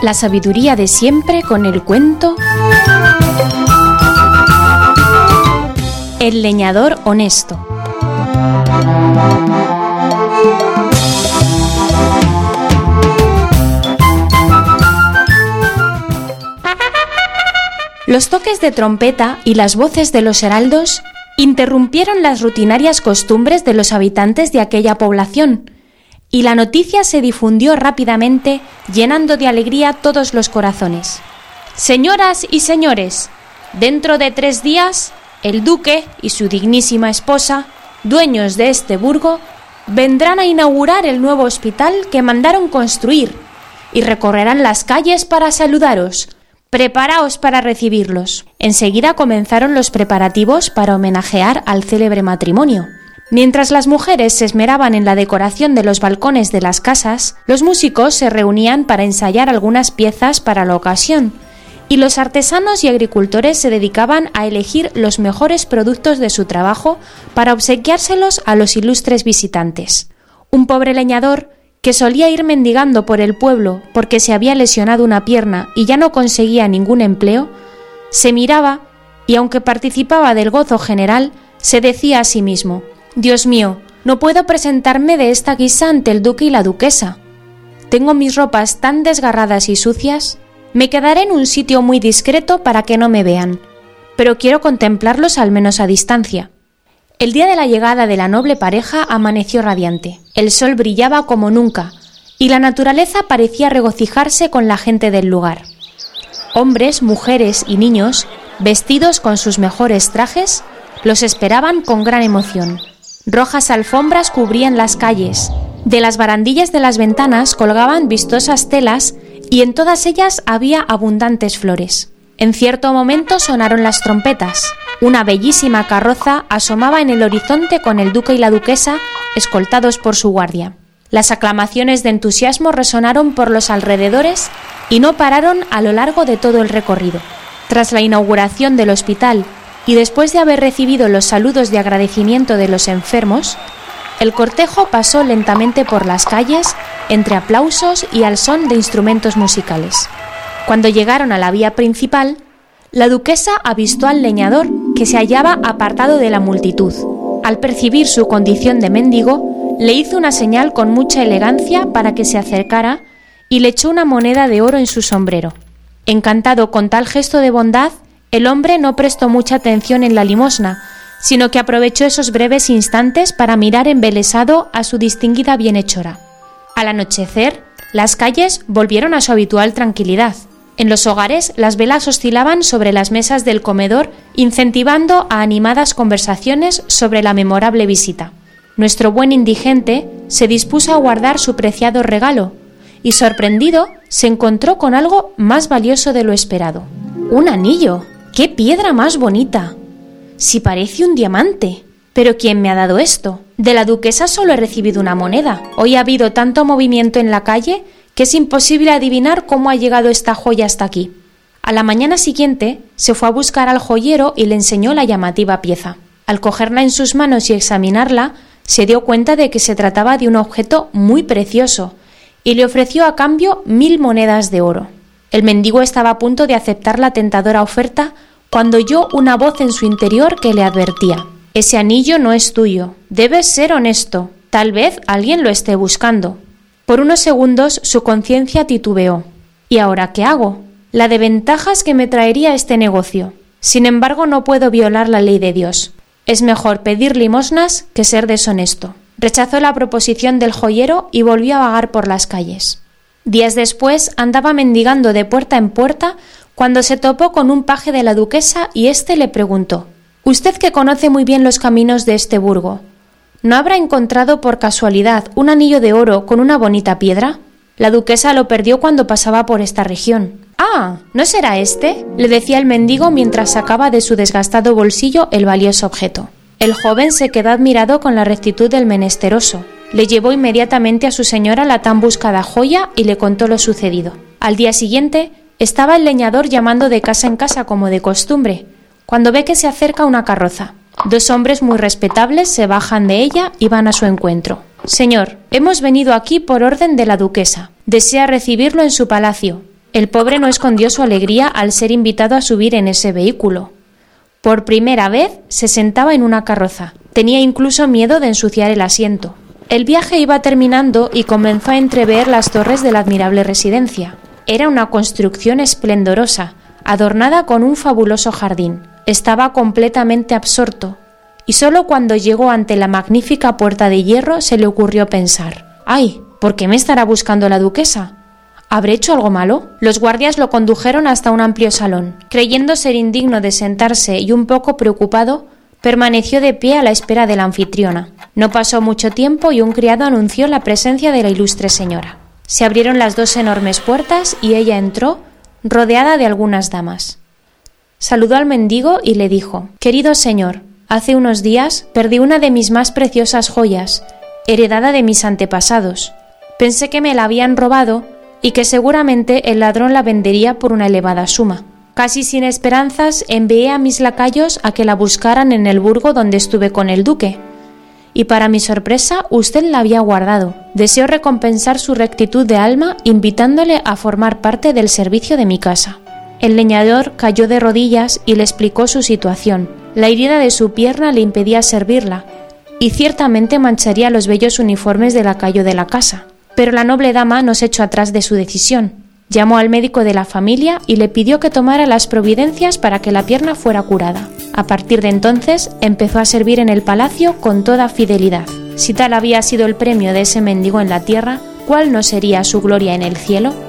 La sabiduría de siempre con el cuento El leñador honesto. Los toques de trompeta y las voces de los heraldos interrumpieron las rutinarias costumbres de los habitantes de aquella población, y la noticia se difundió rápidamente, llenando de alegría todos los corazones. Señoras y señores, dentro de 3 días, el duque y su dignísima esposa, dueños de este burgo, vendrán a inaugurar el nuevo hospital que mandaron construir y recorrerán las calles para saludaros. Preparaos para recibirlos. Enseguida comenzaron los preparativos para homenajear al célebre matrimonio. Mientras las mujeres se esmeraban en la decoración de los balcones de las casas, los músicos se reunían para ensayar algunas piezas para la ocasión, y los artesanos y agricultores se dedicaban a elegir los mejores productos de su trabajo para obsequiárselos a los ilustres visitantes. Un pobre leñador, que solía ir mendigando por el pueblo porque se había lesionado una pierna y ya no conseguía ningún empleo, se miraba y, aunque participaba del gozo general, se decía a sí mismo: «Dios mío, no puedo presentarme de esta guisa ante el duque y la duquesa. Tengo mis ropas tan desgarradas y sucias. Me quedaré en un sitio muy discreto para que no me vean, pero quiero contemplarlos al menos a distancia». El día de la llegada de la noble pareja amaneció radiante. El sol brillaba como nunca, y la naturaleza parecía regocijarse con la gente del lugar. Hombres, mujeres y niños, vestidos con sus mejores trajes, los esperaban con gran emoción. Rojas alfombras cubrían las calles. De las barandillas de las ventanas colgaban vistosas telas y en todas ellas había abundantes flores. En cierto momento sonaron las trompetas. Una bellísima carroza asomaba en el horizonte con el duque y la duquesa escoltados por su guardia. Las aclamaciones de entusiasmo resonaron por los alrededores y no pararon a lo largo de todo el recorrido. Tras la inauguración del hospital y después de haber recibido los saludos de agradecimiento de los enfermos, el cortejo pasó lentamente por las calles entre aplausos y al son de instrumentos musicales. Cuando llegaron a la vía principal, la duquesa avistó al leñador, que se hallaba apartado de la multitud. Al percibir su condición de mendigo, le hizo una señal con mucha elegancia para que se acercara y le echó una moneda de oro en su sombrero. Encantado con tal gesto de bondad, el hombre no prestó mucha atención en la limosna, sino que aprovechó esos breves instantes para mirar embelesado a su distinguida bienhechora. Al anochecer, las calles volvieron a su habitual tranquilidad. En los hogares, las velas oscilaban sobre las mesas del comedor, incentivando a animadas conversaciones sobre la memorable visita. Nuestro buen indigente se dispuso a guardar su preciado regalo y, sorprendido, se encontró con algo más valioso de lo esperado. ¡Un anillo! ¡Qué piedra más bonita! Si parece un diamante. ¿Pero quién me ha dado esto? De la duquesa solo he recibido una moneda. Hoy ha habido tanto movimiento en la calle que es imposible adivinar cómo ha llegado esta joya hasta aquí. A la mañana siguiente se fue a buscar al joyero y le enseñó la llamativa pieza. Al cogerla en sus manos y examinarla, se dio cuenta de que se trataba de un objeto muy precioso y le ofreció a cambio 1000 monedas de oro. El mendigo estaba a punto de aceptar la tentadora oferta cuando oyó una voz en su interior que le advertía: «Ese anillo no es tuyo, debes ser honesto, tal vez alguien lo esté buscando». Por unos segundos su conciencia titubeó. ¿Y ahora qué hago? La de ventajas que me traería este negocio. Sin embargo, no puedo violar la ley de Dios. Es mejor pedir limosnas que ser deshonesto. Rechazó la proposición del joyero y volvió a vagar por las calles. Días después andaba mendigando de puerta en puerta cuando se topó con un paje de la duquesa y éste le preguntó: «Usted, que conoce muy bien los caminos de este burgo, ¿no habrá encontrado por casualidad un anillo de oro con una bonita piedra? La duquesa lo perdió cuando pasaba por esta región». «Ah, ¿no será este?», le decía el mendigo mientras sacaba de su desgastado bolsillo el valioso objeto. El joven se quedó admirado con la rectitud del menesteroso. Le llevó inmediatamente a su señora la tan buscada joya y le contó lo sucedido. Al día siguiente estaba el leñador llamando de casa en casa como de costumbre, cuando ve que se acerca una carroza. 2 hombres muy respetables se bajan de ella y van a su encuentro. «Señor, hemos venido aquí por orden de la duquesa. Desea recibirlo en su palacio. El pobre no escondió su alegría al ser invitado a subir en ese vehículo. Por primera vez se sentaba en una carroza. Tenía incluso miedo de ensuciar el asiento. El viaje iba terminando y comenzó a entrever las torres de la admirable residencia. Era una construcción esplendorosa, adornada con un fabuloso jardín. Estaba completamente absorto, y solo cuando llegó ante la magnífica puerta de hierro se le ocurrió pensar: «¡Ay! ¿Por qué me estará buscando la duquesa? ¿Habré hecho algo malo?». Los guardias lo condujeron hasta un amplio salón. Creyendo ser indigno de sentarse y un poco preocupado, permaneció de pie a la espera de la anfitriona. No pasó mucho tiempo y un criado anunció la presencia de la ilustre señora. Se abrieron las dos enormes puertas y ella entró, rodeada de algunas damas. Saludó al mendigo y le dijo: «Querido señor, hace unos días perdí una de mis más preciosas joyas, heredada de mis antepasados. Pensé que me la habían robado y que seguramente el ladrón la vendería por una elevada suma. Casi sin esperanzas envié a mis lacayos a que la buscaran en el burgo donde estuve con el duque, y para mi sorpresa usted la había guardado. Deseo recompensar su rectitud de alma invitándole a formar parte del servicio de mi casa». El leñador cayó de rodillas y le explicó su situación. La herida de su pierna le impedía servirla, y ciertamente mancharía los bellos uniformes del lacayo de la casa. Pero la noble dama no se echó atrás de su decisión. Llamó al médico de la familia y le pidió que tomara las providencias para que la pierna fuera curada. A partir de entonces empezó a servir en el palacio con toda fidelidad. Si tal había sido el premio de ese mendigo en la tierra, ¿cuál no sería su gloria en el cielo?